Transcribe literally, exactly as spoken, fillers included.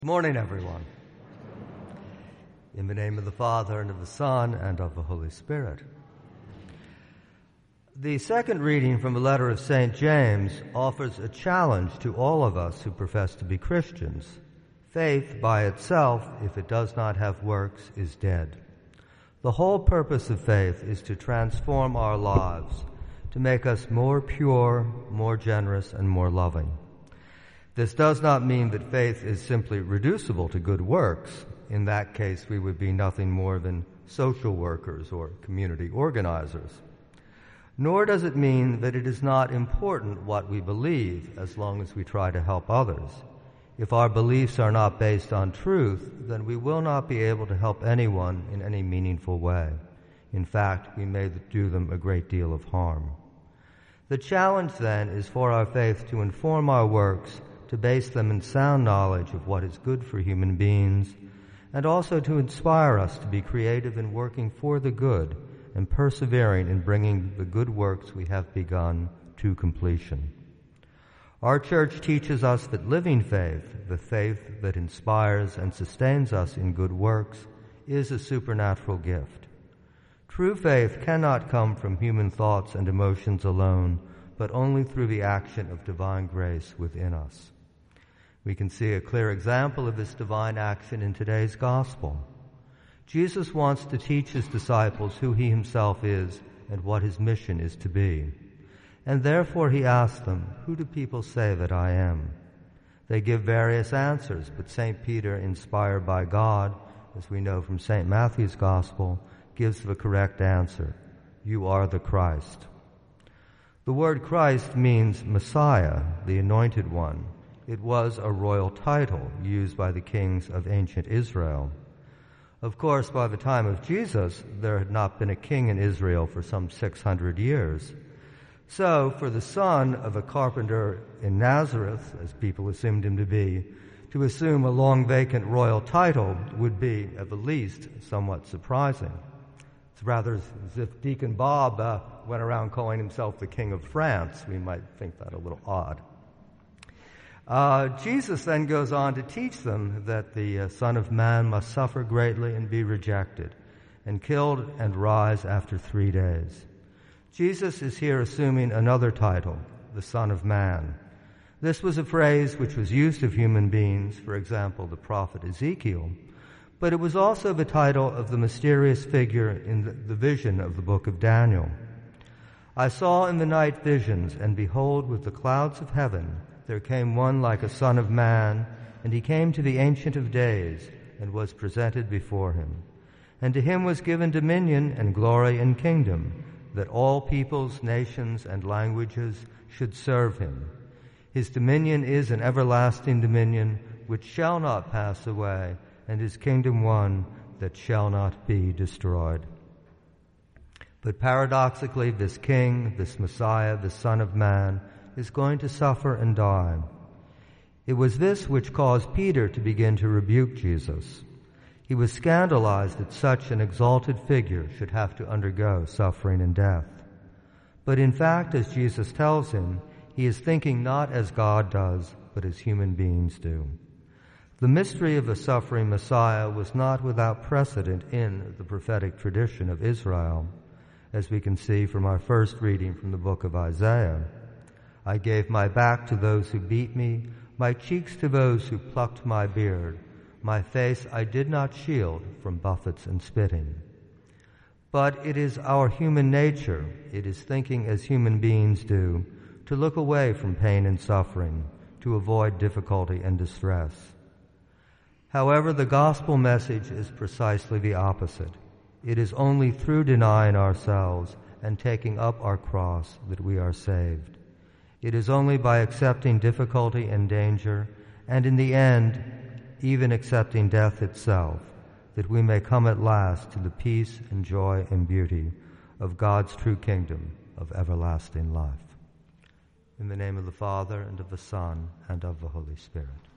Good morning, everyone. In the name of the Father, and of the Son, and of the Holy Spirit. The second reading from the letter of Saint James offers a challenge to all of us who profess to be Christians. Faith by itself, if it does not have works, is dead. The whole purpose of faith is to transform our lives, to make us more pure, more generous, and more loving. This does not mean that faith is simply reducible to good works. In that case, we would be nothing more than social workers or community organizers. Nor does it mean that it is not important what we believe, as long as we try to help others. If our beliefs are not based on truth, then we will not be able to help anyone in any meaningful way. In fact, we may do them a great deal of harm. The challenge, then, is for our faith to inform our works, to base them in sound knowledge of what is good for human beings, and also to inspire us to be creative in working for the good and persevering in bringing the good works we have begun to completion. Our church teaches us that living faith, the faith that inspires and sustains us in good works, is a supernatural gift. True faith cannot come from human thoughts and emotions alone, but only through the action of divine grace within us. We can see a clear example of this divine action in today's gospel. Jesus wants to teach his disciples who he himself is and what his mission is to be. And therefore he asks them, "Who do people say that I am?" They give various answers, but Saint Peter, inspired by God, as we know from Saint Matthew's Gospel, gives the correct answer: "You are the Christ." The word Christ means Messiah, the Anointed One. It was a royal title used by the kings of ancient Israel. Of course, by the time of Jesus, there had not been a king in Israel for some six hundred years. So, for the son of a carpenter in Nazareth, as people assumed him to be, to assume a long vacant royal title would be, at the least, somewhat surprising. It's rather as if Deacon Bob uh, went around calling himself the King of France. We might think that a little odd. Uh, Jesus then goes on to teach them that the uh, Son of Man must suffer greatly and be rejected, and killed and rise after three days. Jesus is here assuming another title, the Son of Man. This was a phrase which was used of human beings, for example, the prophet Ezekiel, but it was also the title of the mysterious figure in the, the vision of the book of Daniel. I saw in the night visions, and behold, with the clouds of heaven, there came one like a son of man, and he came to the Ancient of Days, and was presented before him. And to him was given dominion and glory and kingdom, that all peoples, nations, and languages should serve him. His dominion is an everlasting dominion, which shall not pass away, and his kingdom one that shall not be destroyed. But paradoxically, this king, this Messiah, the Son of Man, is going to suffer and die. It was this which caused Peter to begin to rebuke Jesus. He was scandalized that such an exalted figure should have to undergo suffering and death. But in fact, as Jesus tells him, he is thinking not as God does, but as human beings do. The mystery of the suffering Messiah was not without precedent in the prophetic tradition of Israel, as we can see from our first reading from the book of Isaiah. I gave my back to those who beat me, my cheeks to those who plucked my beard. My face I did not shield from buffets and spitting. But it is our human nature, it is thinking as human beings do, to look away from pain and suffering, to avoid difficulty and distress. However, the gospel message is precisely the opposite. It is only through denying ourselves and taking up our cross that we are saved. It is only by accepting difficulty and danger, and in the end, even accepting death itself, that we may come at last to the peace and joy and beauty of God's true kingdom of everlasting life. In the name of the Father, and of the Son, and of the Holy Spirit.